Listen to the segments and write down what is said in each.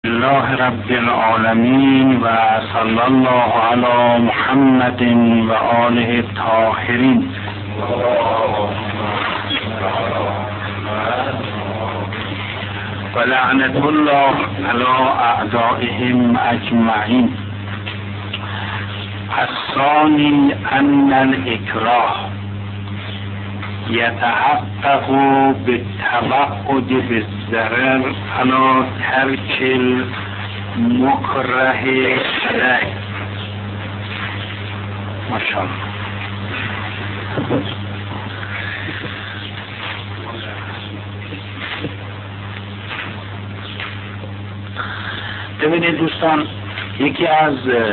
الله رب العالمین و صلی الله علی محمد و آله الطاهرین. و لعنت الله علی اعدائهم اجمعین. الثانی ان الاکراه یتحقق بالتوعد بالضرر علی ترک المکره علیه. ماشاءالله. ببینید دوستان، یکی از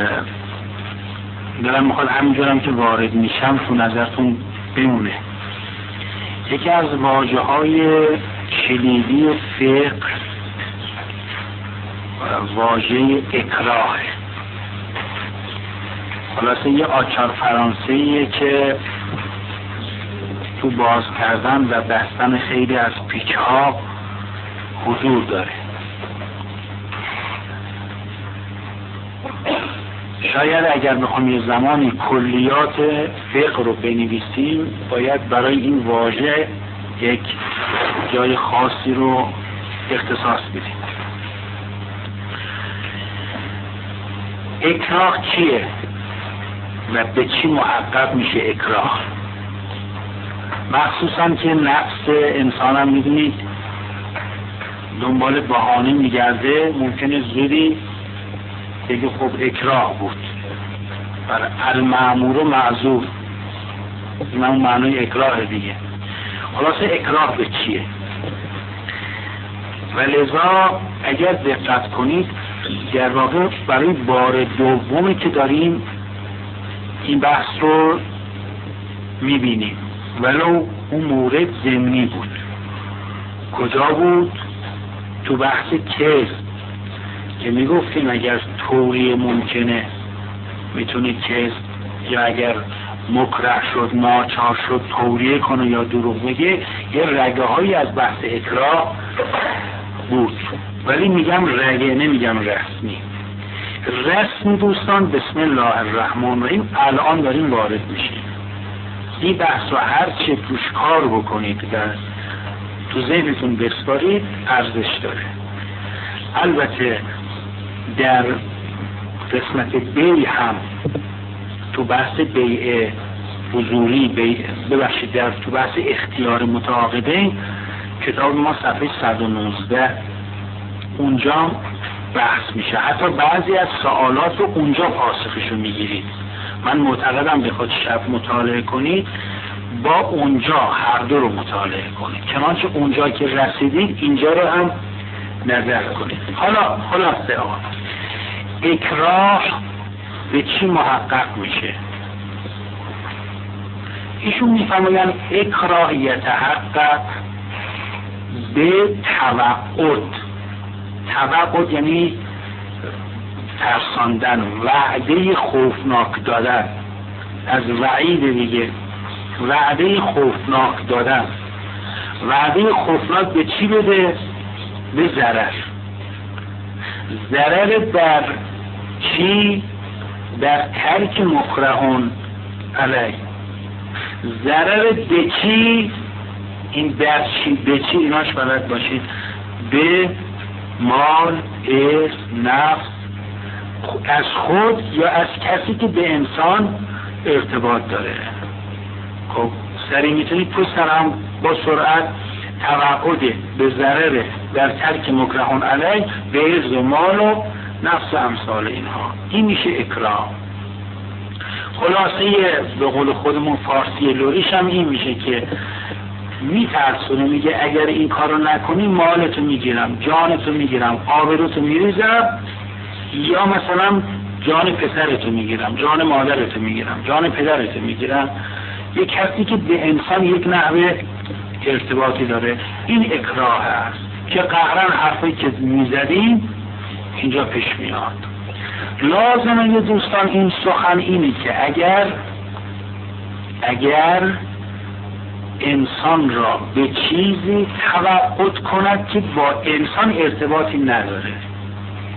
دلم میخواد همینجورم که وارد میشم تو نظرتون بمونه، یکی از واژه‌های کلیدی فقه واژه اکراه. خلاصه یه آچار فرانسه‌ایه که تو باز کردن و بستن خیلی از پیچ‌ها حضور داره. شاید اگر بخوام یه زمانی کلیات فقه رو بنویسیم باید برای این واژه یک جای خاصی رو اختصاص بدیم. اکراه چیه و به چی محقق میشه اکراه؟ مخصوصا که نفس انسان هم میدونید دنبال بهانه میگرده، ممکنه زودی بگه خب اکراه بود، بر المأمور معذور، این هم معنی اکراه دیگه. خلاصه اکراه به چیه؟ و لذا اگر دقت کنید در واقع برای بار دومی که داریم این بحث رو میبینیم، ولو اون مورد ضمنی بود. کجا بود؟ تو بحث کذب که میگفتیم اگر توری ممکنه میتونید کذب، یا اگر مکره شد ناچار شد توریه کنه یا دروغ بگه، یه رگه هایی از بحث اکراه بود. ولی میگم رگه، نمیگم رسمی. رسمی دوستان بسم الله الرحمن الرحیم الان داریم وارد میشیم. این بحث رو هر چه توش کار بکنید در تو ذهنتون بسپارید ارزش داره. البته در قسمت بیع هم تو بحث بیع حضوری ببخشید در تو بحث اختیار متعاقدین کتاب ما صفحه 119 اونجا بحث میشه. حتی بعضی از سوالات رو اونجا پاسخشو میگیرید. من معتقدم بخواد شب مطالعه کنید با اونجا هر دو رو مطالعه کنید، چنانچه اونجا که رسیدید اینجا رو هم نظر کنید. حالا خلاصه اکراه به چی محقق میشه؟ ایشون میفرمایند اکراه یتحقق به توعد. توعد یعنی ترساندن، وعده خوفناک دادن. از وعید دیگه، وعده خوفناک دادن. وعده خوفناک به چی بده؟ به ضرر. ضرر در چی؟ در ترک مکرهون علیه. ضرر به چی؟ این در چی به چی ایناش بلد باشید. به مال، ارث، نفس، از خود یا از کسی که به انسان ارتباط داره. خب سریع میتونید پشت هم با سرعت توعد به ضرر در ترک مکرهون علیه به عرض و مال و نفس و امثال اینها، این میشه اکراه. خلاصه به قول خودمون فارسی لوریش هم این میشه که میترسونه، میگه اگر این کارو نکنی مالتو میگیرم، جانتو میگیرم، آبروتو میریزم، یا مثلا جان پسرتو میگیرم، جان مادرتو میگیرم، جان پدرتو میگیرم. یک کسی که به انسان یک نحوه ارتباطی داره، این اکراه هست که قهرن حرفی که میزدیم اینجا پیش میاد. لازمه یه دوستان این سخن اینی که اگر انسان را به چیزی توعد کند که با انسان ارتباطی نداره،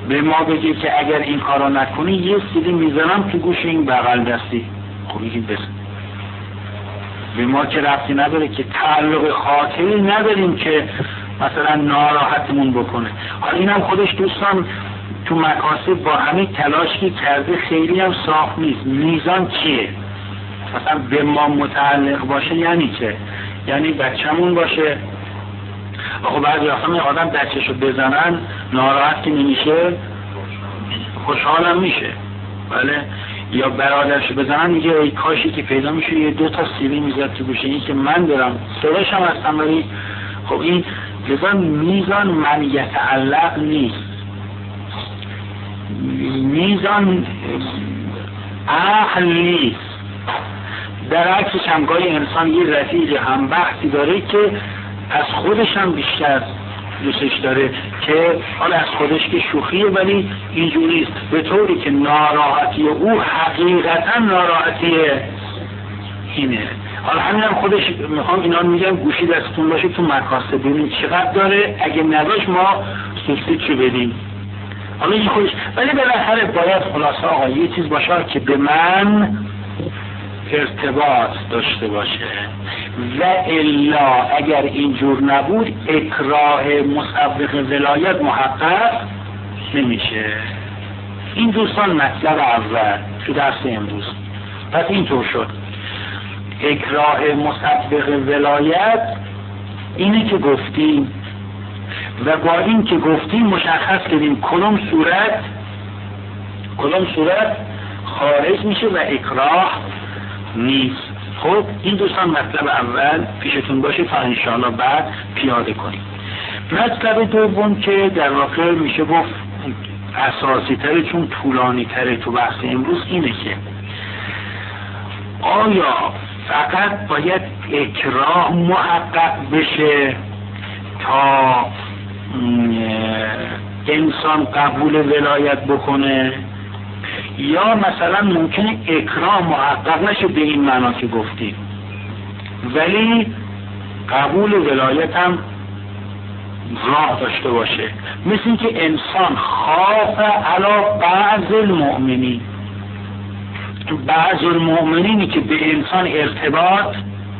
به ما بگه که اگر این کارا نکنی یه سیلی میزنم تو گوش این بغل دستی. خب این بس به ما که ربطی نداره، که تعلق خاطری نداریم که مثلا ناراحتمون بکنه. حالا اینم خودش دوستان تو مکاسب با همین تلاشی کرده خیلی هم صاف نیست. میزان چیه؟ مثلا به ما متعلق باشه یعنی چه؟ یعنی بچه‌مون باشه. خب بعضی وقتا آدم بچه‌شو بزنن ناراحت که نمیشه، خوشحالم میشه. بله. یا برادرشو بزنن میگه ای کاشی که پیدا میشه یه 2 تا سیلی میزد تو گوشه این که من دارم سرش هم هستم. ولی خب این لذا میزان من یتعلق نیست، میزان اهل نیست. در عکسش هم گاهی انسان یه رفیق هم بحثی داره که از خودش هم بیشتر دوستش داره، که حالا از خودش که شوخیه ولی اینجوری است، به طوری که ناراحتی او حقیقتا ناراحتی اینه. حالا همین هم خودش میخوام اینا میگم گوشی دستتون باشه تو مکاسب ببینید چقدر داره، اگه نداشت ما سوسیدشو بدیم. حالا این خودش، ولی بالاخره باید خلاصه آقا یه چیز باشه که به من ارتباط داشته باشه، و الا اگر اینجور نبود اکراه مسبق ولایت محقق نمیشه. این دوستان مطلب اول تو درس امروز. پس اینطور شد اکراه مسبق ولایت اینه که گفتیم، و با این که گفتیم مشخص کردیم کدوم صورت خارج میشه و اکراه نیست. خب این دوستان مطلب اول پیشتون باشه تا انشاءالله بعد پیاده کنیم. مطلب دوم که در واقع میشه گفت اساسی تره چون طولانی تره تو بحث امروز اینه که آیا فقط باید اکراه محقق بشه تا انسان قبول ولایت بکنه، یا مثلا ممکنه اکراه محقق نشه به این معنا که گفتیم ولی قبول ولایت هم راه داشته باشه؟ مثل این که انسان خاف علی بعض المؤمنینی که به انسان ارتباط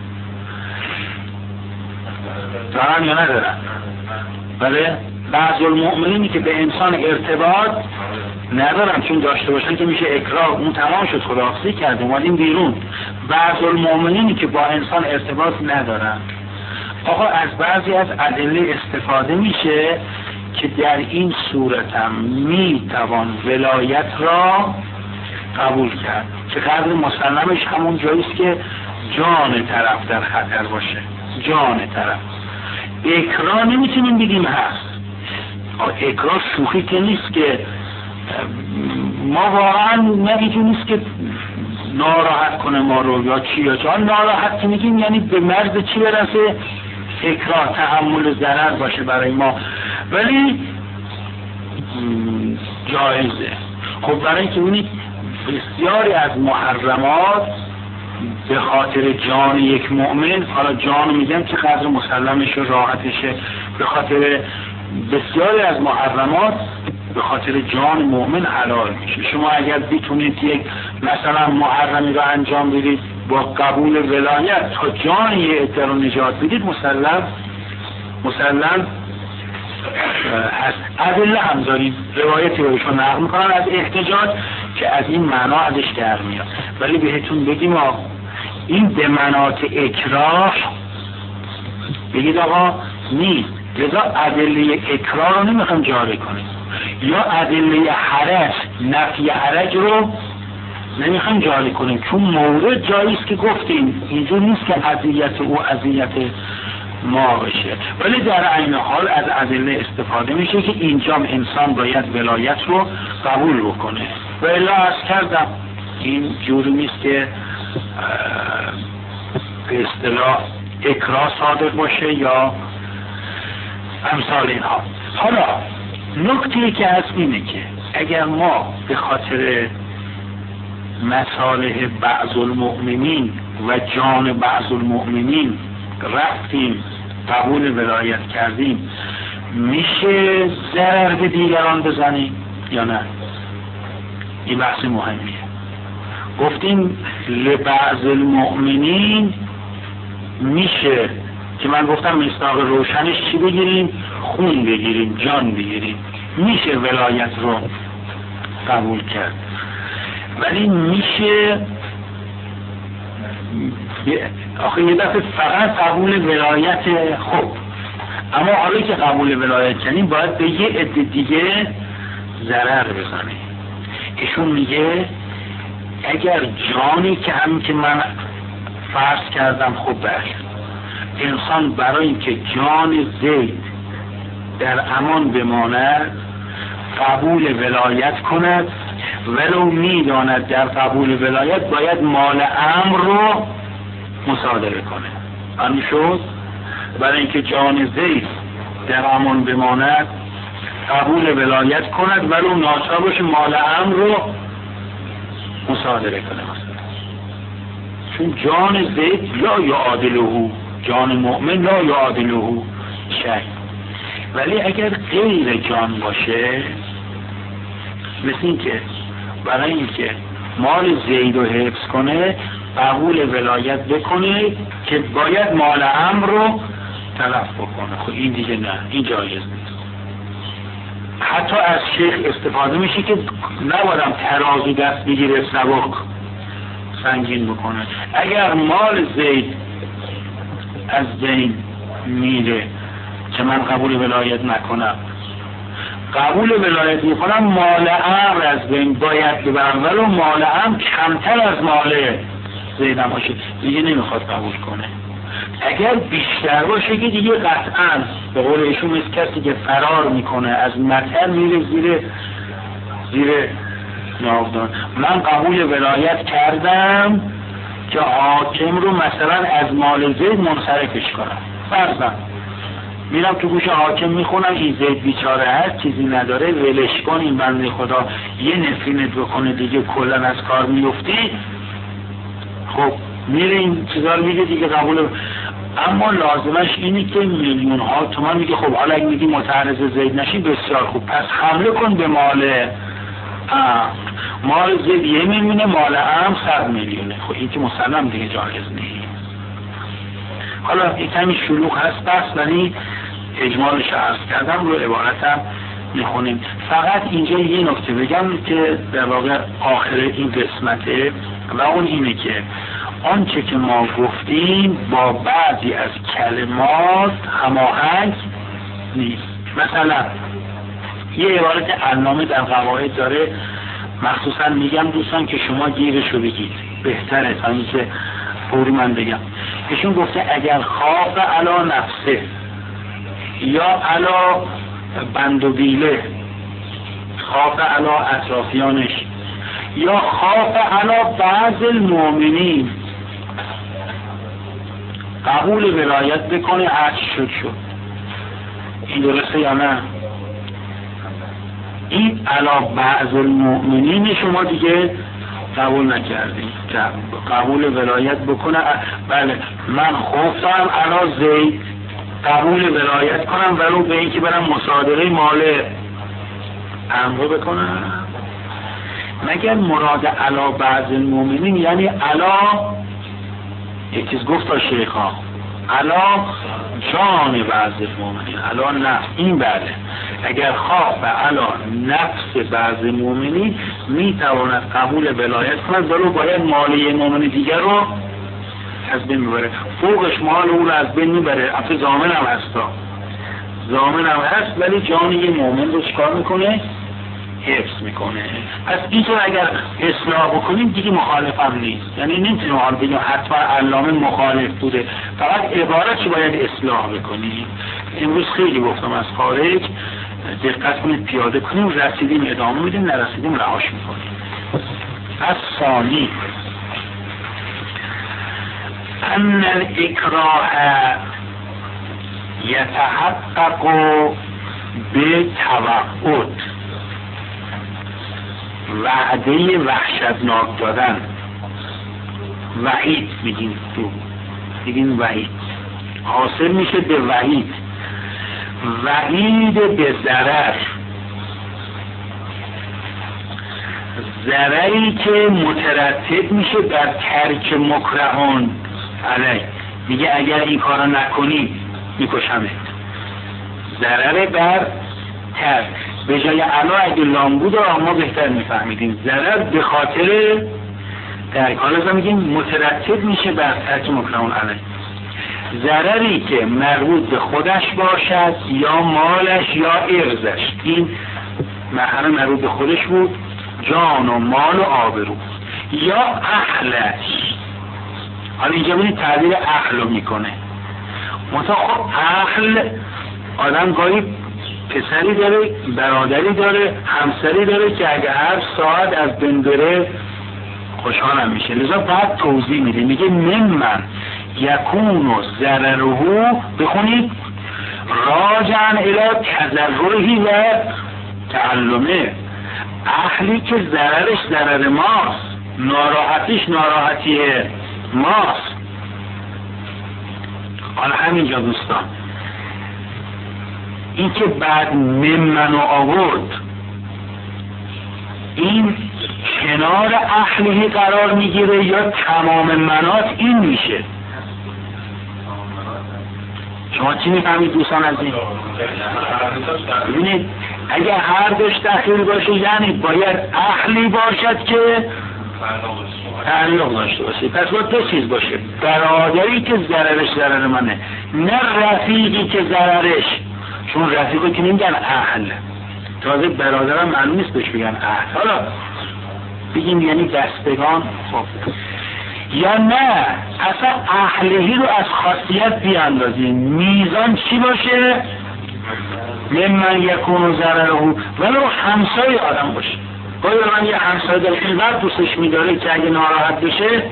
دارن یا ندارن. بله بعض المؤمنینی که به انسان ارتباط ندارن، چون داشته باشن که میشه اکراه، اون تمام شد، خداحافظی کرد اومدیم بیرون. بعض المؤمنینی که با انسان ارتباط ندارن، آقا از بعضی از ادله استفاده میشه که در این صورت هم میتوان ولایت را قبول کرد، که قدر مسلمش همون جاییست که جان طرف در خطر باشه. جان طرف اکراه نمیتونیم بگیم هست. اکراه شوخی که نیست که ما واقعا نمیتونیم نیست که ناراحت کنه ما رو یا چی یا چه. ناراحت که میگیم یعنی به مرز چی برسه؟ اکراه تحمل ضرر باشه برای ما، ولی جایزه. خب برای اینکه ببینید بسیاری از محرمات به خاطر جان یک مؤمن، حالا جان میگم که قدر مسلمش و راحتشه، به خاطر بسیاری از محرمات به خاطر جان مؤمن حلال میشه. شما اگر بتونید یک مثلا محرمی رو انجام بدید با قبول ولایت تا جان یه عده رو نجات بدید، مسلم هست. ادله هم داریم، روایتی رو بهشون نقل میکنن از احتجاج که از این معنا ازش در میاد. ولی بهتون بگیم این به مناط اکراه بگید آقا نیست. لذا ادله اکراه رو نمیخوام جاری کنیم، یا ادله حرج، نفی حرج رو نمیخوام جاری کنیم، چون مورد جاییست که گفتیم اینجور نیست که اذیت او اذیت ما بشه. ولی در عین حال از ادله استفاده میشه که اینجام انسان باید ولایت رو قبول بکنه. و الا عرض کردم این جوری نیست که به اصطلاح اکراه صادق باشه یا امثال اینها. حالا نکته‌ای که هست اینه که اگر ما به خاطر مصالح بعض المؤمنین و جان بعض المؤمنین رفتیم قبول ولایت کردیم، میشه ضرر به دیگران بزنیم؟ یا نه؟ این بحث مهمیه. گفتیم لبعض المؤمنین میشه که من گفتم مصداق روشنش چی بگیریم؟ خون بگیریم، جان بگیریم. میشه ولایت رو قبول کرد، ولی میشه آخه یه دفعه فقط قبول ولایت. خب اما حالا که قبول ولایت کنیم باید به یه عده دیگه ضرر بزنیم. ایشون میگه اگر جانی که همین که من فرض کردم، خب انسان برای اینکه جان زید در امان بماند قبول ولایت کند، ولو میداند در قبول ولایت باید مال امر رو مصادره کنه. همین شد برای اینکه جان زید در امان بماند قبول ولایت کند، ولو ناچار باشه مال امر رو مصادره کنه. چون جان زید لا یعادله، جان مؤمن لا یعادله شیء. ولی اگر غیر جان باشه، مثل این که برای اینکه مال زید رو حفظ کنه قبول ولایت بکنه که باید مال امر رو تلف بکنه. خب این دیگه نه، این جایز نیست. حتی از شیخ استفاده میشه که نبایدم ترازو دست بگیره سبک سنگین بکنه. اگر مال زید از بین میره که من قبول ولایت نکنم، قبول ولایت میکنم مال امر از بین باید ببرم، ولو مال امر کمتر از مال زیدم باشه دیگه نمیخواد قبول کنه. اگر بیشتر باشه که دیگه قطعا به قول ایشون مثل کسی که فرار میکنه از مطر میره زیر ناودان. من قبول ولایت کردم که حاکم رو مثلا از مال زید منصرفش کنم، فرضاً میرم تو گوش حاکم میخونم این زید بیچاره هست، چیزی نداره، ولش کن، این بنده خدا یه نفرینت بکنه دیگه کلا از کار میفتی. خب میره این چیزا رو میگه دیگه قبول. اما لازمش اینه که میلیون ها تومان میگه خب حالا اگه میگی متعرض زید نشی بسیار خوب، پس حمله کن به مال زید 1 میلیونه، مال هم 100 میلیونه. خب این که مسلم دیگه جایز نیست. حالا این کمی شلوغ هست بس، ولی اجمالش عرض کردم رو عبارتم میخونیم. فقط اینجا یه نکته بگم که در واقع آخر این قسمته و اون اینه که آنچه که ما گفتیم با بعضی از کلمات هماهنگ نیست. مثلا یه عبارت علامه در قواعد داره، مخصوصا میگم دوستان که شما گیرشو بگید بهتره تا اینکه فوری من بگم. ایشون گفته اگر خاف علی نفسه یا علی بند و بیله، خاف علی اطرافیانش یا خاف علی بعض المؤمنین قبول ولایت بکنه، عرض شد. این درسته یا نه؟ این علی بعض المؤمنین شما دیگه قبول نکردیم که قبول ولایت بکنه. بله من خفتم علی زید قبول ولایت کنم ولو به این که برم مصادره مال امر بکنم. مگر مراد علی بعض المؤمنین یعنی علی یک چیز گفت تا شیخا علی جان بعض المؤمنین، علی نفس. این بله اگر خواه علی نفس بعض المؤمنین میتواند قبول ولایت کند ولو باید مال یه مؤمن دیگر رو از بین میبره، فوقش مال او رو از بین میبره. اصلا ضامن هم هست ولی جان یه مؤمن رو چکار میکنه؟ حفظ میکنه. پس اینطور اگر اصلاح بکنیم دیگه مخالف هم نیست. یعنی نمیتونیم حال بگیم حتما علامه مخالف بوده، فقط عبارتش باید اصلاح بکنیم. امروز خیلی گفتم از خارج دقت کنید پیاده کنیم، رسیدیم ادامه میدیم، نرسیدیم رهاش میکنیم. از ثانی ان الاکراه یتحقق به توعد، وعده وحشتناک دادن، وعید میگیم وعید حاصل میشه به وعید به ضرر. ضرری که مترتب میشه بر ترک مکرهون علیه، میگه اگر این کارو نکنی میکشمت. ضرر بر ترک، به جای علا اگه لام بود ما بهتر میفهمیدیم ضرر به خاطر ترک. حالا میگیم مترتب میشه بر ترک مکرهون علیه. ضرری که مربوط به خودش باشد یا مالش یا ارزش، این مرحله مربوط به خودش بود، جان و مال و آبرو، یا اهلش. حالا اینجا ببینید تعبیر اهل رو میکنه. منتها خب اهل آدم گاهی پسری داره، برادری داره، همسری داره که اگه هر ساعت از بین بره خوشحالم میشه. لذا بعد توضیح میده، میگه من یکون و ضرره، بخونید راجعن الی تضرره و تعلمه، اهلی که ضررش ضرر ماست، ناراحتیش ناراحتی ماست. حالا همینجا دوستان این که بعد منو آورد، این کنار اهلی قرار میگیره یا تمام منات این میشه؟ شما چی میفهمید دوستان از این؟ ببینید اگه هر دوش دخیل باشه یعنی باید اهلی باشد که تعلق داشته باشه. پس باید دو چیز باشه، برادری که ضررش ضرر منه، نه رفیقی که ضررش، چون رفیقی که نمیگن اهل، تازه برادرم معلوم نیست بهش بگن اهل، حالا بگیم یعنی دستگان. خب یا نه اصلا اهلهی رو از خاصیت بیاندازیم، میزان چی باشه؟ من یکون و ضرره، ولو همسای آدم باشه. گاهی من یه همسای داره اینقدر دوستش میداره که اگه ناراحت بشه،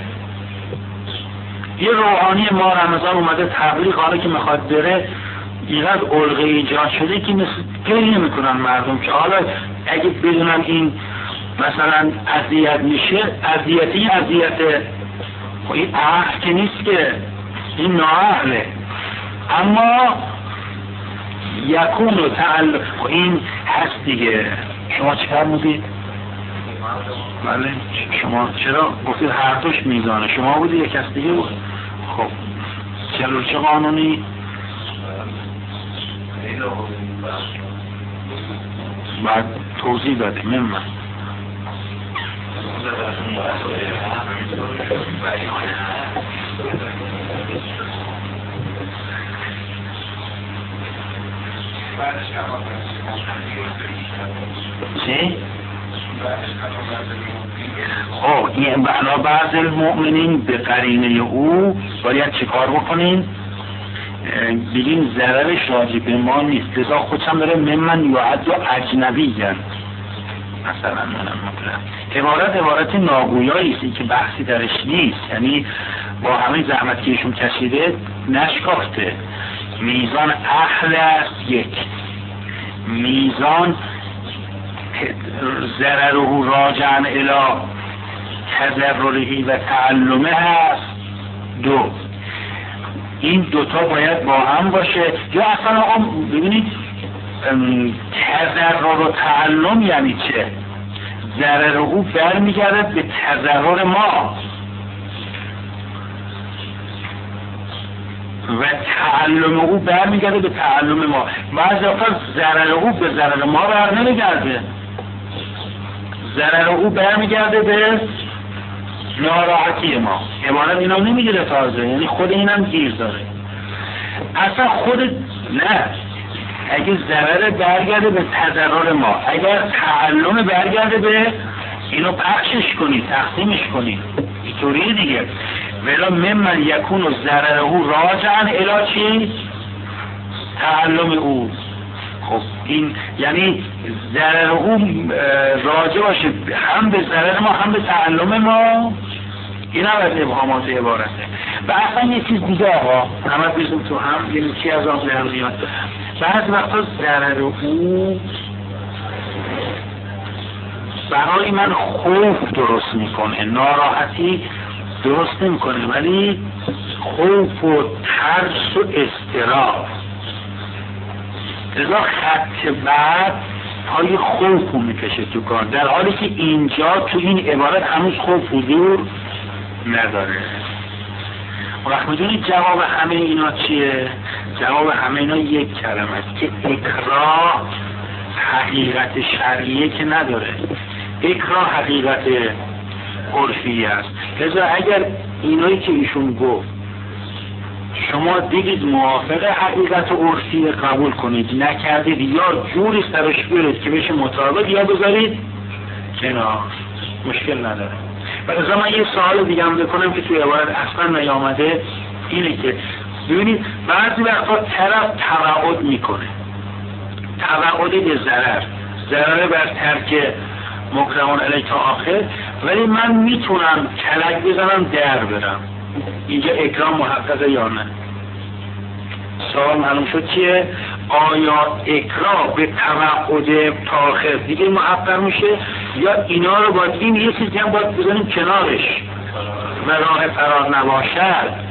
یه روحانی ما رمضان اومده تبلیغ، حالا که میخواد بره اینقدر علقه ایجاد شده که مثل گریه میکنن مردم که حالا اگه بدونن این مثلا اذیت میشه، اذیت خب این اهل که نیست که، این نااهله. اما یکون و تعلق این هست دیگه. شما چه فرمودید؟ بله شما چرا گفتید هر دوش میزانه؟ شما بودی یک کس دیگه بود؟ خب چه قانونی؟ بعد توضیح داده من چی؟ خب این بنا بعض المؤمنین به قرینه او باید چه کار بکنین؟ بگیم ضررش راجع به ما نیست، لذا خودشم داره من یعد و اجنبی گرد مثلا منم عبارت ناگویایی است که بحثی درش نیست، یعنی با همه زحمت که ایشون کشیده نشکافته. میزان اهل است یک، میزان ضرره راجعن الی تضرره و تعلمه هست دو. این دوتا باید با هم باشه. یا اصلا ببینید تضرر و تعلم یعنی چه؟ ضرر او برمیگرده به تضرر ما و تعلم او برمیگرده به تعلم ما. بعضی وقتا ضرر او به ضرر ما بر نمیگرده، ضرر او برمیگرده به ناراحتی ما. عبارت اینا نمیگیره تازه، یعنی خود اینم گیر داره اصلا خود نه. اگه ضرر برگرده به تضرر ما، اگر تعلم برگرده به اینو پخشش کنی، تقسیمش کنی، اینطوری دیگه. ولی من یکون و ضرره راجعن الی چی؟ تعلم او. خب این یعنی ضرر او راجع باشه هم به ضرر ما هم به تعلم ما. این هم از ابهامات عبارته. و اصلا یه چیز دیگه ها همه بیزم تو هم یعنی چی از آن ضرر قیمت. بعض وقتا ضرر او برای من خوف درست میکنه، ناراحتی درست نمیکنه، ولی خوف و ترس و اضطراب. لذا خط بعد پای خوف رو میکشه تو کار، در حالی که اینجا تو این عبارت هنوز خوف حضور نداره. وقت میدونید جواب همه اینا چیه؟ جواب همه اینا یک کلمه است که اکراه حقیقت شرعیه که نداره، اکراه حقیقت عرفی است. لذا اگر اینایی که ایشون گفت شما دیدید موافق حقیقت عرفی قبول کنید، نکردید یا جوری سرش بیارید که بشه مطابق یا بذارید کنار، مشکل نداره. برای من یه سوال دیگه هم بکنم که توی عبارت اصلا نیامده، اینه که ببینید بعضی وقتا طرف توعد میکنه، توعد به ضرر بر ترک مکرهون علیه تا آخر، ولی من میتونم کلک بزنم در برم، اینجا اکرام محققه یا نه؟ سوال معلوم شد که آیا اکراه به توعد تا آخر دیگه محقق میشه یا اینا رو باید این یه چیزی هم باید بزنیم کنارش و راه فرار نباشد؟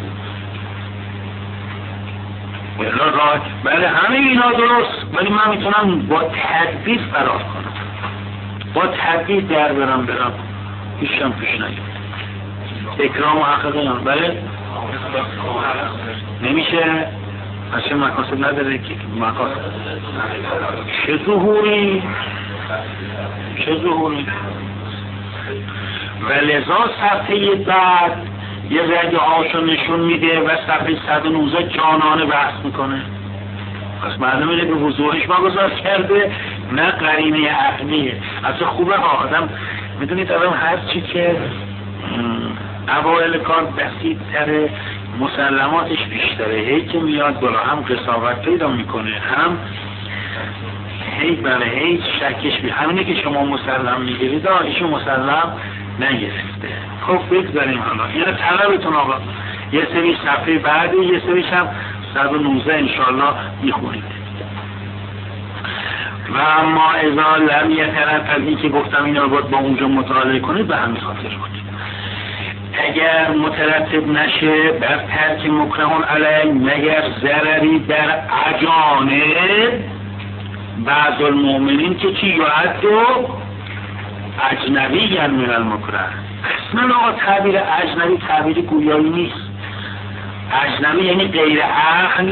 بله همه اینا درست، ولی من میتونم با تدبیر فرار کنم، با تدبیر در برم هیچ هم پیش نگیم. اکرام محققه یا بله نمیشه، اصلا مقاصد نداره که مقاصد چه ظهوری و لذا صفحه بعد یه رگ هاشو نشون میده و صفحه 119 جانانه بحث میکنه. پس معلومه اینه به وضوحش واگذار کرده نه قرینه عقلیه. اصلا خوبه ها آدم میدونید آدم هر چی که اوائل کار بسیط تره مسلماتش بیشتره، هی که میاد بالا هم قساوت پیدا میکنه هم هی شکش همینه که شما مسلم میگیرید ایشون مسلم نگرفته. خب بگذاریم حالا اینه طلبتون آقا، یه سری صفحه بعدی یه سریش هم 119 انشالله میخونید. و اما اذا لم یترتب، این که گفتم اینا رو باید با اونجا مطالعه کنید به همین خاطر کنید. اگر مترتب نشه بر ترک مکرهون علیه مگر ضرری در اجانب بعض المؤمنین که چی یعد و اجنبی من المکره. اصلا آقا تعبیر اجنبی تعبیر گویایی نیست. اجنبی یعنی غیر اهل،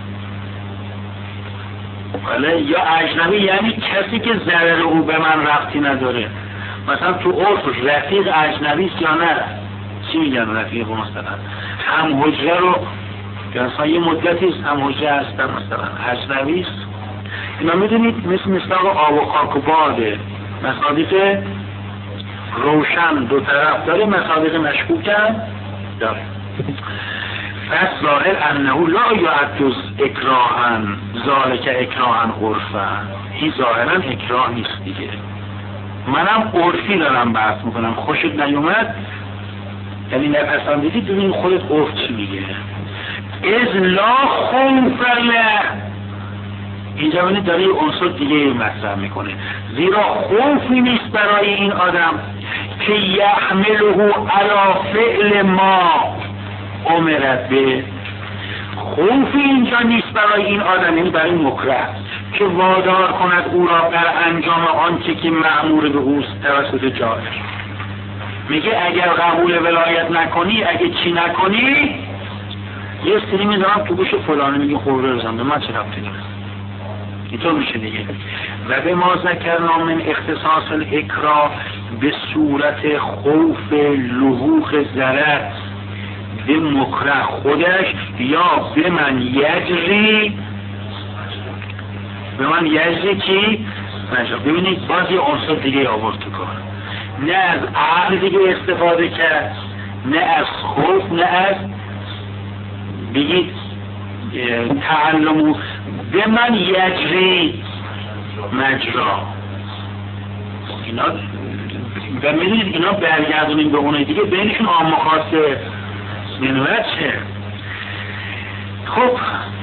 یا اجنبی یعنی کسی که ضرر او به من ربطی نداره. مثلا تو عرف رفیق اجنبی است یا نه؟ چی میگن رفیق مثلا؟ هم حجره رو مثلا یه مدتی است هم حجره هستن مثلا اجنبی است. اینا میدونید مثل آب و خاک و باده، مصادیق روشن دو طرف داره، مصادیق مشکوک هم داره. پس ظاهر انه لا یعد اکراها ذالک اکراها عرفا، این ظاهرا اکراه نیست دیگه. منم عرفی دارم بحث میکنم، خوشت نیومد یعنی نپسندیدی، ببین خودت عرف چی میگه. از لا خوف له، اینجا ببینید داره یه عنصر دیگه مطرح میکنه، زیرا خوفی نیست برای این آدم که یحمله علی فعل ما امرت به. خوفی اینجا نیست برای این آدم، یعنی برای مکره که وادار کند او را بر انجام آنچه که مأمور به اوست توسط جاهل. میگه اگر قبول ولایت نکنی، اگه چی نکنی، یه سری میذارم تو گوش فلانه میگه خورده بزن به من چه ربطی داره، اینطور میشه دیگه. و به ما ذکرنا من اختصاص الاکراه به صورت خوف لحوق ضرر به مکره خودش یا به من یجری کی نجا. ببینید باز یه عنصر دیگه آورد تو کار، نه از عقل دیگه استفاده کرد، نه از خوف، نه از بگید تعلمو، به من یجری مجرا. اینا و میدونید اینا برگردونیم به اونای دیگه، بینشون عام خاصه منویت چه. خب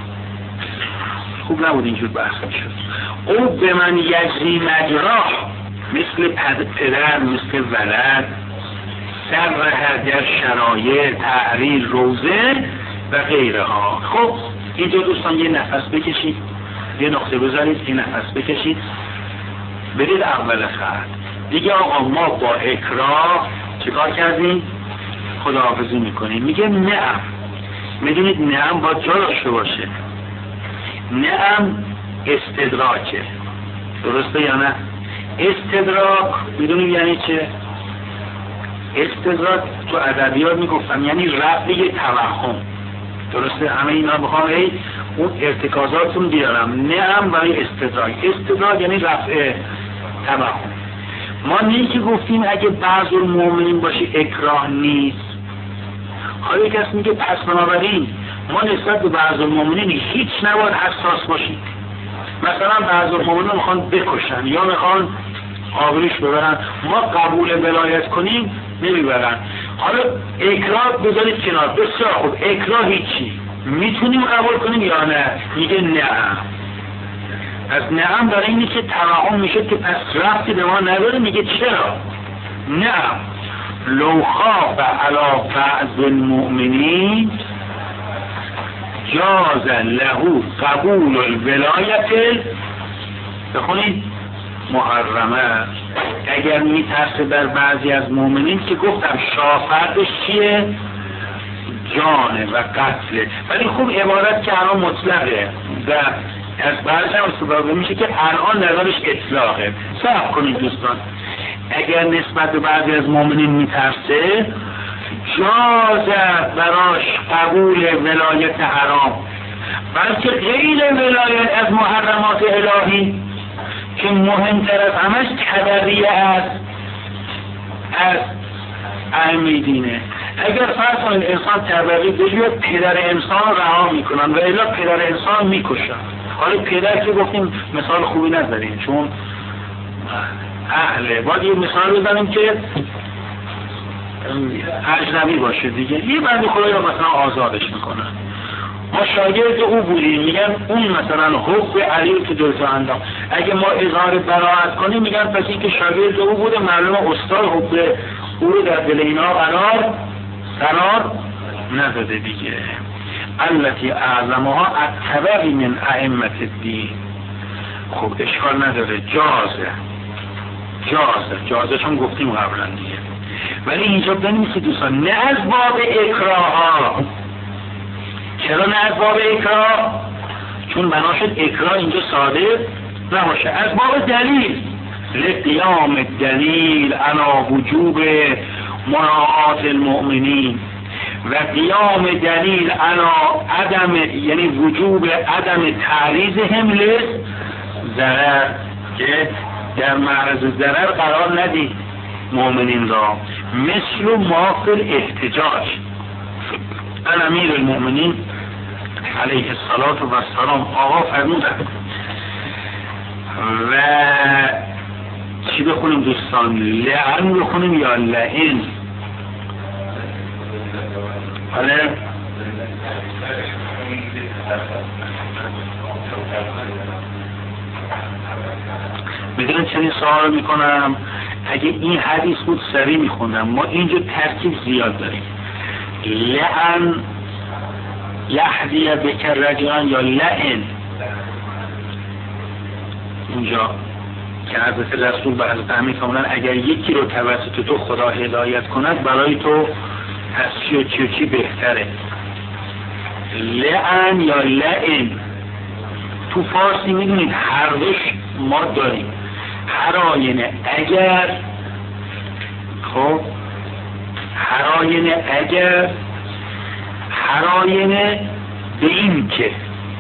خوب نبود اینجور بحث شد. او به من یجری مجرا مثل پدر، مثل ولد، سر هر شرایط، تحریر روزه و غیره ها. خب اینجا دوستان یه نفس بکشید، یه نقطه بذارید، یه نفس بکشید برید اول خط. دیگه آقا ما با اکراه چیکار کردیم؟ خداحافظی میکنیم. میگه نعم. میدونید نعم با جا داشته باشه. نعم استدراکه، درسته یا نه؟ استدراک میدونید یعنی چه؟ استدراک تو ادبیات میگفتم یعنی رفع یه توهم، درسته؟ همه اینا بخوام اون ارتکازاتون بیارم. نعم برای استدراک. استدراک یعنی رفع توهم. ما نیست که گفتیم اگه بعض المؤمنین باشه اکراه نیست. حالا یک کس میگه پس بنابراین ما نسبت به بعض المؤمنین هیچ نباید حساس باشیم. مثلا بعض المؤمنین میخوان بکشن یا میخوان آبروش ببرن، ما قبول ولایت کنیم نمیبرن. حالا اکراه بذارید کنار. بسیار خوب، اکراه هیچی، میتونیم قبول کنیم یا نه؟ میگه نعم. از نعم برای اینی که توهم میشه که پس رفتی به ما نداره. میگه چرا؟ نعم لو خاف علی بعض المؤمنین جاز له قبول الولایت، بخونید، محرمه. اگر میترسه بر بعضی از مؤمنین که گفتم شافردش چیه؟ جانه و قتله. ولی خوب عبارت که الان مطلقه و از بعضی هم استفاده میشه که الان نظرش اطلاقه. صبر کنید دوستان. اگر نسبت به بعضی از مؤمنین میترسه جازه براش قبول ولایت حرام، بلکه غیر ولایت از محرمات الهی که مهمتر از همش تبریه است از ائمه دینه. اگر فرض کنید انسان تبری بجوید پدر انسان رو رها میکنن و الا پدر انسان میکشن. حالا پدر که گفتیم مثال خوبی نزدیم چون اهله، باید یه مثال بزنیم که اجنبی باشه دیگه. یه بنده خدایی رو مثلا آزادش میکنن، ما شاگرد او بودیم، میگن اون مثلا حب علی رو که دلتو انداخت. اگه ما اظهار براءت کنیم میگن پس این که شاگرد او بوده معلومه استاد حب او رو در دل اینا قرار نداده دیگه. التي اعظمها التبع من ائمه الدین. خب اشکال نداره، جازه چون گفتیم قبلا دیگه. ولی اینجا بنویسید دوستان، نه از باب اکراه ها. چرا نه از باب اکراه؟ چون بنا شد اکراه اینجا ساده نباشه. از باب دلیل، لقیام دلیل علی وجوب مراعات المؤمنین و قیام دلیل علی عدم، یعنی وجوب عدم تعریضهم للضرر، که در معرض ضرر قرار ندید مؤمنین را. مثل ما فی الاحتجاج امیر المؤمنین علیه الصلاة و السلام آقا فرمودن. و چی بخونیم دوستان؟ لعن بخونیم یا لعن؟ بله میدونم چنین سوال میکنم. اگه این حدیث بود سریع میخوندم. ما اینجا ترکیب زیاد داریم. لعن یهدی بکر رجلان یا لعن. اینجا که حضرت رسول به حضرت امیر فرمودن اگر یکی رو توسط تو خدا هدایت کند برای تو از چی و چی بهتره. لعن یا لعن تو فارسی میدونید هر دوش ما داریم. هراین اگر، خب هراین اگر، هراین به این که،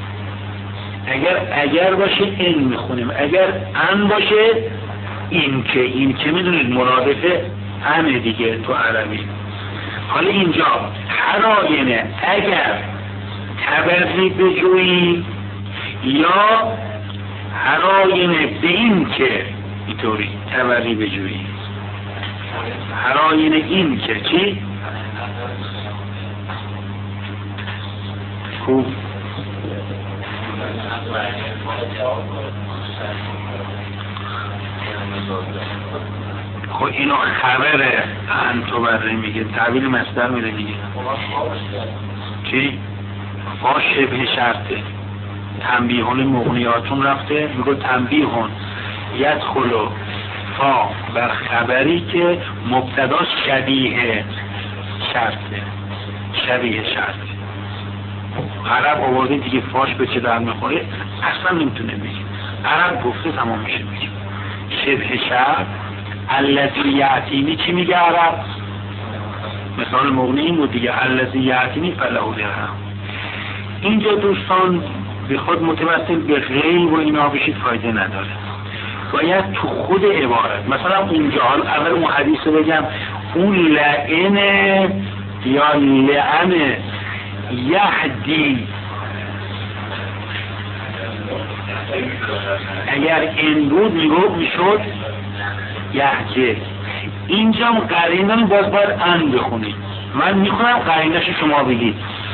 اگر باشه این میخونیم، اگر ان باشه این که میدونید مرادفه همه دیگه تو عربی. حالا اینجا هراین اگر تبری بجویی یا هراین به این که اینطوری تبری بجویی. هراین این که چی؟ خوب خب اینو خبره انتو بره میگه، تعبیل مصدر میره میگه چی؟ با شبه شرطه. تنبیهون مغنیاتون رفته میگه تنبیهون یدخل فا بر خبری که مبتداش شبیه شرطه، شبیه شرط. عرب آورده دیگه، فاش به چه در میخوره اصلا نمیتونه بگیم، عرب گفته تمام میشه بگیم شبه شرط. الذی یعتینی چی میگه عرب؟ مثال مغنی این بود دیگه، الذی یعتینی فله درهم. اینجا دوستان به خود متوسل به غیب و اینا بشید فایده نداره، باید تو خود عبارت. مثلا اونجا اول اون حدیث رو بگم، اون لعنه یا لعنه یهدی، اگر این بود میشد یهجه. اینجا قرینه باز باید ان بخونید، من میخونم قرینش شما بگید.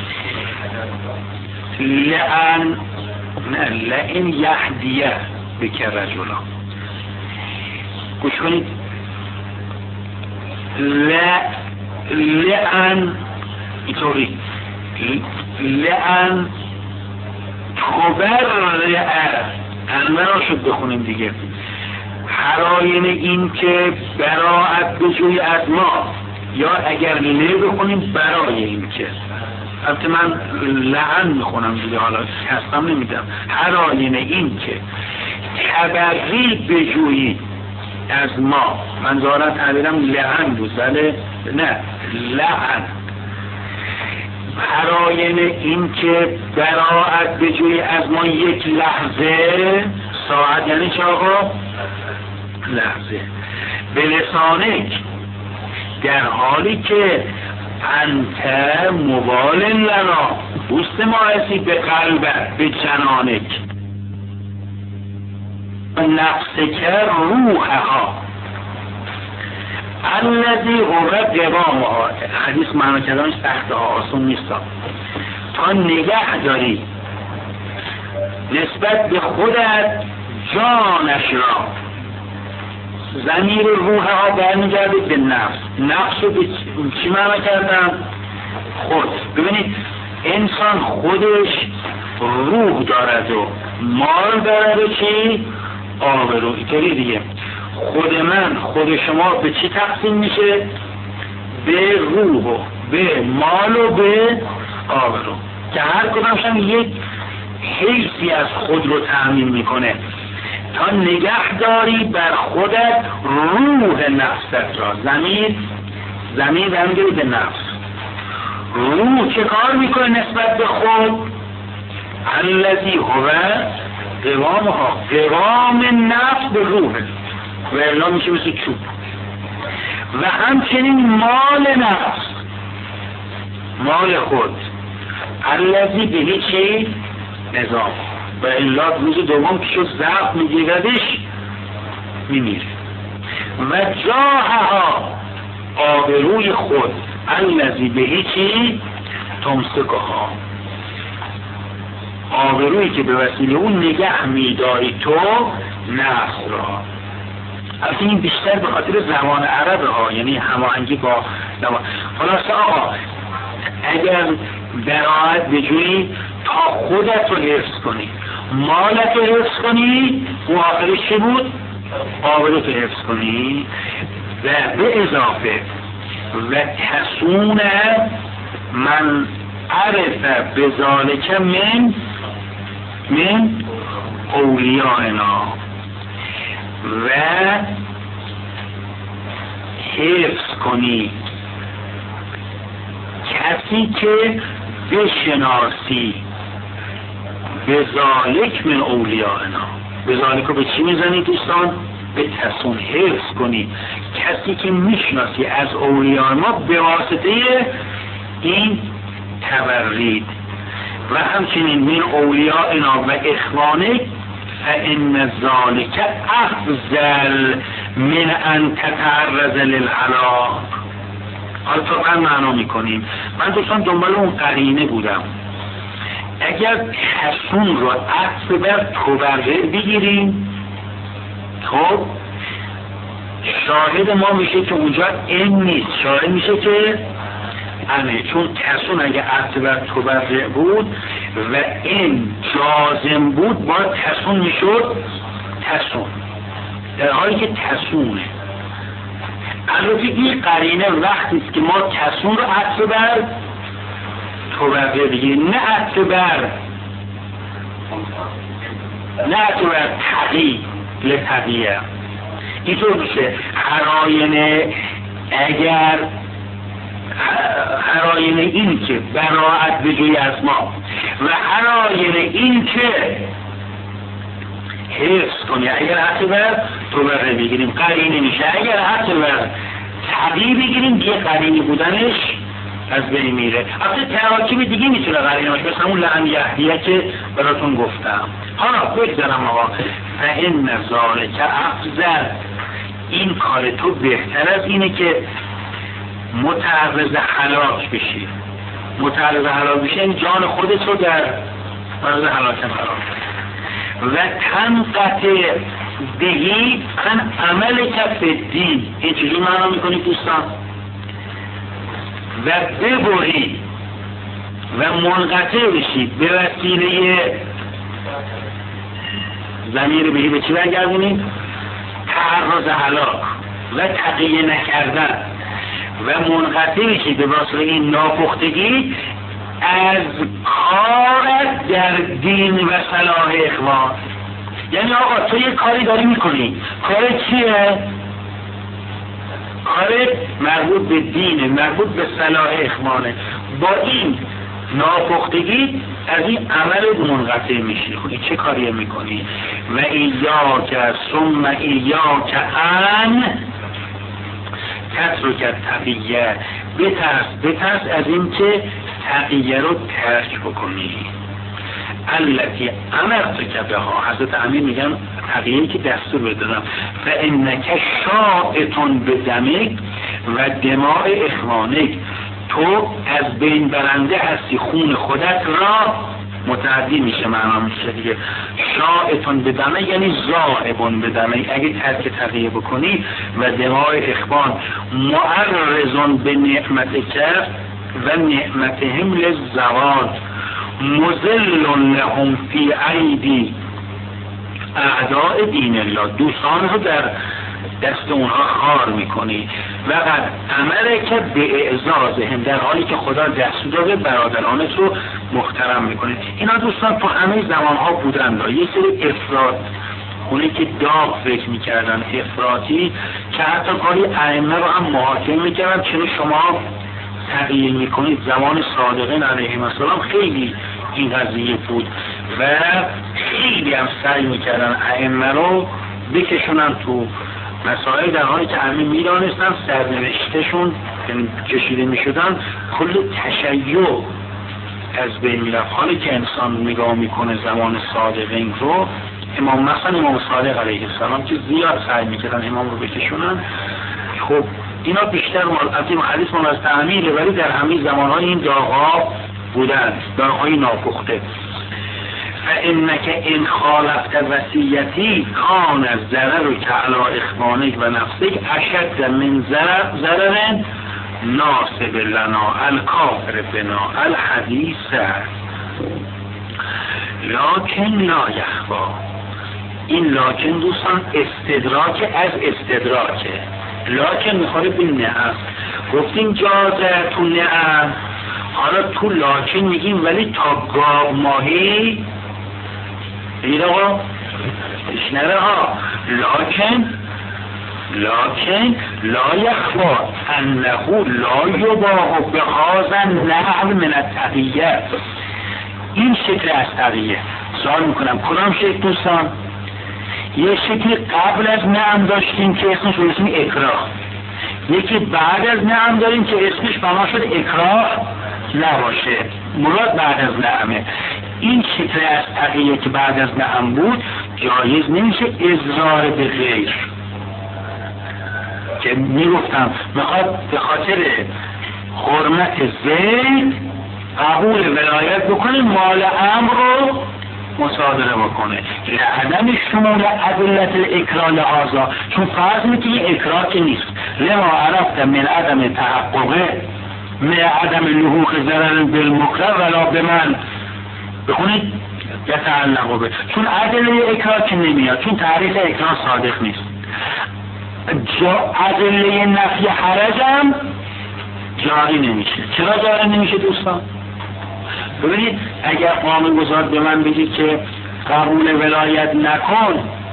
لعن نه لعن یهدیه بکر رجلا، گوش کنید. لعن اینطوری، لعن تبرع، انمه شد بخونیم دیگه. حراین این که براعت بجوی از ما، یا اگر نه بخونیم برای این که، البته من لعن میخونم دیگه، حالا هستم نمیدم. حراین این که تبری بجویی از ما، من ظاهرا تعبیرم لعن بود ولی نه لعن. حراین این که براعت بجویی از ما یک لحظه، ساعت یعنی چه آقا؟ لحظه. به لسانک، در حالی که انت موال لنا، بوست ماعسی به قلبت به جنانک، نفسک روحها الذی هو قوامها. حدیث معنی کردنش سخته ها، آسون نیست. تا نگه داری نسبت به خودت جانش را. ضمیر روحها برمیگرده به نفس. نفس رو به چی معنی کردن؟ خود. ببینید انسان خودش روح دارد و مال دارد و چی؟ آبرو. اینطوری دیگه خود من، خود شما به چی تقسیم میشه؟ به روح و به مال و به آبرو، که هر کدامشم یک حیثی از خود رو تأمین میکنه. تا نگه داری بر خودت روح نفست را. زمین برمیگرده به نفس. روح چه کار میکنه نسبت به خود؟ الذی هو قوامها، قوام نفس به روحه و الا میشه مثل چوب. و همچنین مال نفس، مال خود، الذی به چی؟ نظام. و الا روز دوم که شد ضعف میگیردش میمیره. و جاهها، آبروی خود، الذی به چی؟ تمسکها، آبرویی که به وسیله اون نگه میداری تو نفس را. البته این بیشتر به خاطر زبان عربه ها، یعنی هماهنگی با زبان. خلاصه آقا اگر براعت بجویی تا خودت رو حفظ کنی، مالت رو حفظ کنی، اون آخرش چی بود؟ آبروت رو حفظ کنی. و به اضافه و تسون من عرف بذالک من اولیائنا، و حفظ کنی کسی که بشناسی بذالک من اولیائنا. بذالک رو به چی میزنی دوستان؟ به تسون، حفظ کنی کسی که میشناسی از اولیاء ما به واسطه این تورید. و همچنین من اولیائنا و اخوانک فان ذالک افضل من ان تتعرض للهلاک. حالا طبعا معنا میکنیم. من دوستان دنبال اون قرینه بودم. اگر تسون رو عطف بر تبرع بگیریم، خب شاهد ما میشه که اونجا این نیست، شاهد میشه که انه، چون تسون اگه عطف بر تبرع بود و این جازم بود باید تسون میشد تسون. در حالی که کسونه. البته این قرینه وقتی است که ما کسون رو عطف بر توبه بگیریم، نه عطف بر تقی لتقیه. اینطور میشه هراینه، اگر هراینه این که براعت به جوی از ما و هراینه این که حفظ کنی، اگر حتی بر توبه بگیریم قرینه میشه، اگر حتی بر تقی بگیریم یه قرینی بودنش از بین میره. اصلا تراکیب دیگه میتونه قرینه باشه، مثل همون لعن یهدیه که براتون گفتم. حالا بگذارم آقا فإن ذلک افضل، این کار تو بهتر از اینه که متعرض هلاک بشی. متعرض هلاک بشی این جان خودت رو در مرض هلاک قرار و تنقطع بهی عن عمل کف دین. این چیزی معنا میکنی دوستان؟ و ببری و منقطع بشی به وسیله ضمیر بهی به چی برگردونید؟ تعرض هلاک و تقیه نکردن و منقطع بشی به واسطه این ناپختگی از کار در دین و صلاح اخوان. یعنی آقا تو یه کاری داری میکنی، کار چیه؟ کار مربوط به دینه، مربوط به صلاح اخوانه. با این ناپختگی از این عمل منقطع میشی. خودی چه کاری میکنی؟ و ایاک ثم ایاک ان تترک تقیه، بترس از این که تقیه رو ترک بکنی. التي امرتک بها، حضرت امیر میگن تقیه‌ای که دستور بدادم، فانک شائط بدمک و دماء اخوانک، تو از بین برنده هستی خون خودت را. متعدی میشه معنا میشه دیگه. شائط بدمه یعنی ذائب بدمه، اگه ترک تقیه بکنی. و دماء اخوان معرض به نعمتک و نعمتهم للزوال مذل لهم فی ایدی اعداء دین الله، دوستان رو در دست اونها خار میکنی. و قد امره که به اعزازهم، در حالی که خدا دستور داده برادرانت رو محترم میکنی. اینا دوستان تو همه زمانها بودن. یه سری افراط، اونی که داغ فکر میکردن، افراطی که حتی کاری ائمه رو هم محاکمه میکردن. چون شما تغییر میکنید، زمان صادقین علیهم السلام خیلی این قضیه بود و خیلی هم سعی میکردن ائمه رو بکشونن تو مسائل، در حالی که همه میدانستن سرنوشتشون کشیده میشدن کل تشیع از بین میرفت. حالی که انسان نگاه میکنه زمان صادقین رو، مثلا امام صادق علیه السلام که زیاد سعی میکردن امام رو بکشونن، خب اینا بیشتر از این حدیث من از تعمیله، ولی در همه زمانهای این داغ‌ها بودن، داغ‌های ناپخته. فإنك ان خالفت وصیتی کان الضرر علی اخوانک و نفسک اشد من ضرر ناصب لنا الکافر بنا الحدیث لکن لا یخفا. این لاکن دوستان استدراک از استدراکه. لاکن میخوره به نعم. گفتیم جازه تو نعم، حالا تو لاکن میگیم ولی تا گاب ماهی بگید آقا اشنره ها. لاکن لا یخفا انه لا یباح بهذا النحو من التقیه. این شکل از تقیه. سوال میکنم کدام شکل دوستان؟ یه شکلی قبل از نعم داشتیم که اسمش رو اسم اکراه، یکی بعد از نعم داریم که اسمش بنا شد اکراه نباشه، مراد بعد از نعمه. این شکل از تقیه که بعد از نعم بود جایز نمیشه اضرار به غیر، که میگفتم میخواد به خاطر حرمت زید قبول ولایت بکنه، مال امر رو مصادره بکنه. لعدم شمول ادلت الاکراه لحاظا، چون فرض میکنه این اکراه که نیست. لما عرفت من عدم تحققه من عدم لحوق ضرر بالمکره ولا به من بخونید یتعلق به، چون عدل اکراه که نمیاد، چون تعریف اکراه صادق نیست. ادله نفی حرجم جاری نمیشه. چرا جاری نمیشه دوستان؟ ببینید اگر قانونگذار به من بگید که قبول ولایت نکن،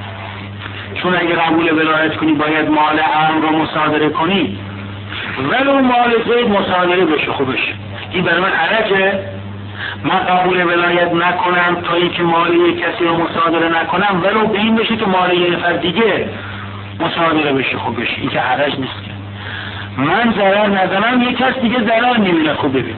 چون اگر قبول ولایت کنی باید مال امر رو مصادره کنی، ولو مال زید مصادره بشه، خوبش این برای من حرجه؟ من قبول ولایت نکنم تا اینکه مال یک کسی رو مصادره نکنم، ولو به این بشه که مال یک نفر دیگه مصادره بشه، خوبش این که حرج نیست که من ضرر ندارم یک کس دیگه ضرر نمیبینه. خوب ببینه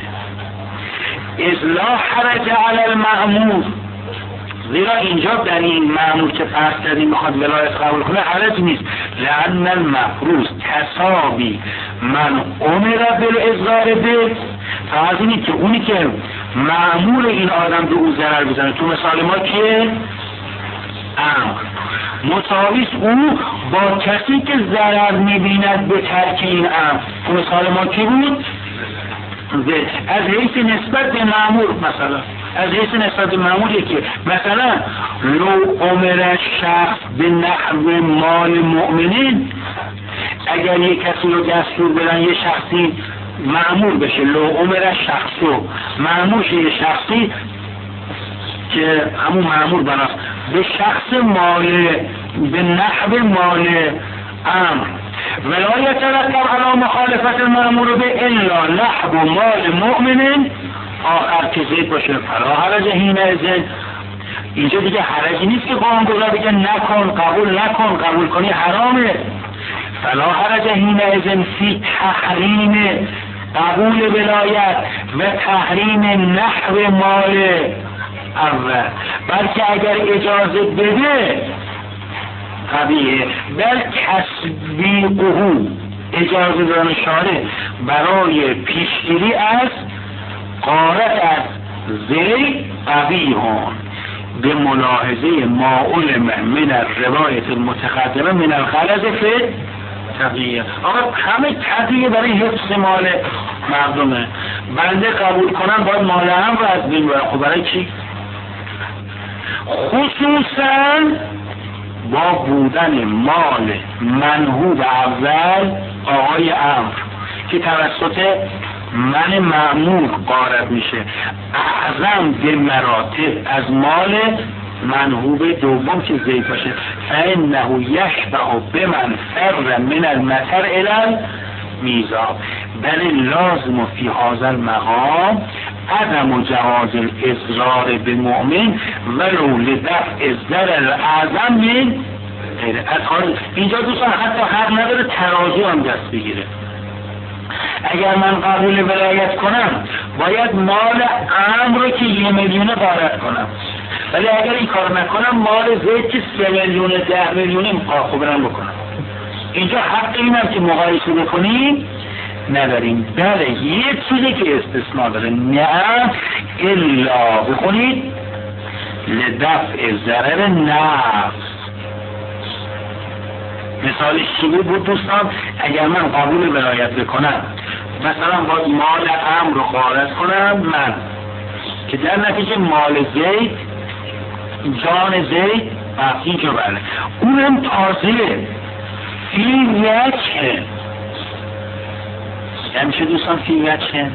اصلاح حرج علی المأمور، زیرا اینجا در این مأمور که فرض کردیم میخواد ولایت قبول کنه حرج نیست. لأن المفروض تصابی من امر بالاصرار به، فرض اینه که اونی که مأمور این آدم به او ضرر بزنه، تو مثال ما که امر مساویس او با کسی که ضرر میبیند به ترک این امر، تو مثال ما کی بود؟ از حیث نسبت به مأمور، مثلا از حیث نسبت به مأموری که مثلا لو امر شخص به نحو مال مؤمنین، اگر یک کسی رو دستور بدن یه شخصی مأمور بشه، لو امر شخصو مأمور شه یه شخصی که همون مأمور بناست به شخص مال به نحو مال امر، ولایت ترتب علی مخالفت المأمور به الا نحو مال مؤمن آخر که زید باشه فلا حرج حینئذ. اینجا دیگه حرجی نیست که قانونگذار بگه نکن، قبول نکن، قبول کنی حرامه. فلا حرج حینئذ فی تحریم قبول ولایت و تحریم نحو مال اول، بلکه اگر اجازه بده طبیعه بل تسبیقه، اجازه دادن شارع برای پیشگیری از غارت از زی قبیحون به ملاحظه ما علم من الروایت المتقدمه من الغلظ فی تقیه. آقا همه تقیه برای حفظ مال مردمه، بنده قبول کنن باید مال هم رو از بین برن. خب برای چی؟ خصوصا با بودن مال منهوب اول آقای امر که توسط من مأمور غارت میشه اعظم به مراتب از مال منهوب دوم که زید باشه، فانه یشبه بمن فر من المطر الی میزاب، بل لازم فی هذا المقام عدم جواز الاضرار به مؤمن ولو لدفع الضرر اعظم من غیره. اینجا دوستان حتی حق نداره ترازو هم دست بگیره. اگر من قبول ولایت کنم باید مال امر رو که 1 میلیون غارت کنم، ولی اگر این کار نکنم مال زید که 3 میلیون 10 میلیون مقابلم بکنم. اینجا حق اینم که مقایسه بکنیم نداریم. بله یه چیزی که استثناء داره، نه الا بخونید لدفع ضرر نفس. مثالش چی بود دوستان؟ اگر من قبول ولایت بکنم مثلا باید مال امر رو غارت کنم من، که در نتیجه مال زید جان زید بقیه که بله اونم تازه فی وجه، یعنی چه دوستان فی وجه؟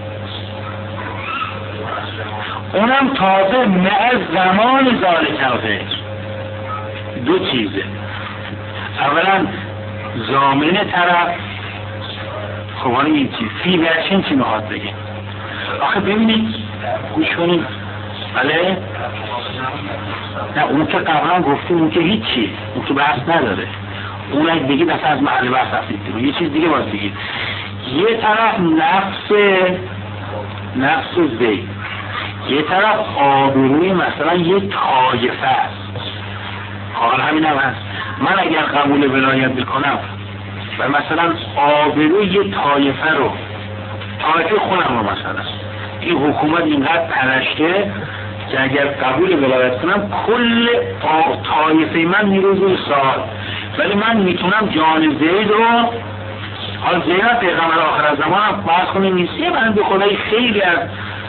اونم تازه مع زمان ذالک الغیر. دو چیزه، اولا ضامن طرف، خب حالا این چیز فی وجه چی میخواد بگه؟ آخه ببینید گوش کنید، بله نه اون که قبلا گفتیم اون که هیچی، اون که بحث نداره، اون اگه بگید اصلا از محل بحث هستید، یه چیز دیگه باید بگید. یه طرف نفس زید، یه طرف آبروی مثلا یه طایفه است. حال همین هم هست، من اگر قبول ولایت بکنم و مثلا آبروی یه طایفه رو، طایفه خونم رو مثلا این حکومت اینقدر پرشته که اگر قبول ولایت کنم کل طایفه من میروزه سال، ولی من میتونم جان زید رو، حال زید پیغمبر آخر زمان هم باز کنیم نیستیه، من به خدای خیلی از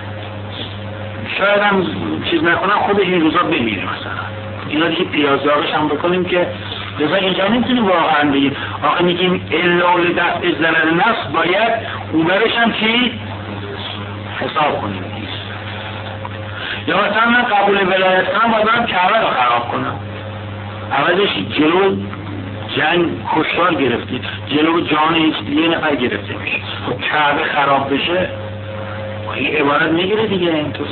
شاید هم چیز نکنم خودش این روزا بمیره مثلا. اینا دیگه پیازدارش هم بکنیم که لذا اینجا نمیتونیم واقعا بگیم آخه میگیم الا لدفع ضرر نفس باید اوبرش هم چی؟ حساب کنیم. یا مثلا من قبول ولایت کنم باید برم کعبه رو خراب کنم، عوضش جلو جنگ کشتار گرفتی، جلو جان یه نفر گرفته میشه، خب کعبه خراب بشه این عبارت میگیره دیگه اینطور.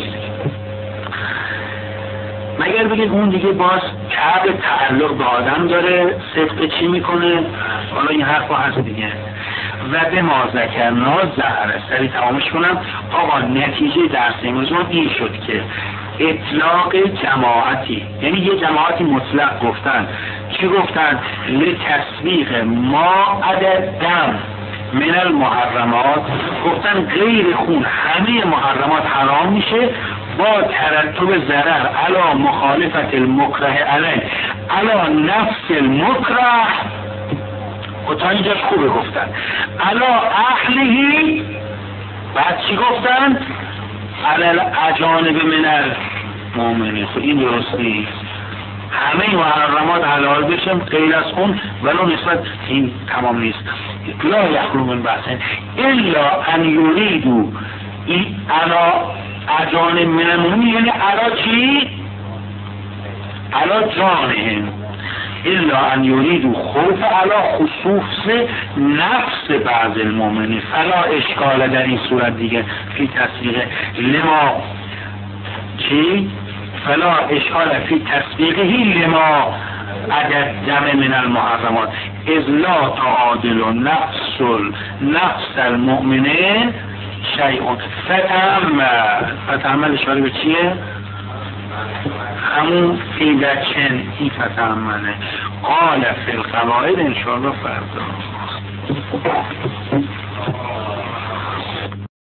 مگر بگید اون دیگه باز کعبه تعلق به آدم داره، صدق چی میکنه؟ حالا این حرفا هست دیگه. و به ما ذکرنا زهره سری تمامش کنم. آقا نتیجه درس امروزمون این شد که اطلاق جماعتی، یعنی یه جماعتی مطلق گفتن، چی گفتن؟ لتسویق ما عدد دم من المحرمات، گفتن غیر خون همه محرمات حرام میشه با ترتب ضرر علا مخالفت المکره علیه علا نفس المکره. و تا اینجاش خوبه گفتن علا اهلهی. بعد چی گفتن؟ علا اجانب من المؤمنین. خب این درست نیست، همه محرمات حلال بشن غیر از اون، ولو نسبت این تمام نیست. لا یخلو من بحثن الا ان یریدو علا اجانب من المؤمنین، یعنی علا چی؟ علا جانهم، الا ان یریدو خوف علا خصوص نفس بعض المؤمنین فلا اشکال در این صورت دیگه فی تصدیق لما چی؟ فلا اشکال فی تصدیقهی لما عدد دم من المحرمات اذ لا تعادل نفس المؤمنین شیئون. فتعمل اشاره به چیه؟ همون فیدچن این فتعمله. قال فی القواعد انشاءالله فردا.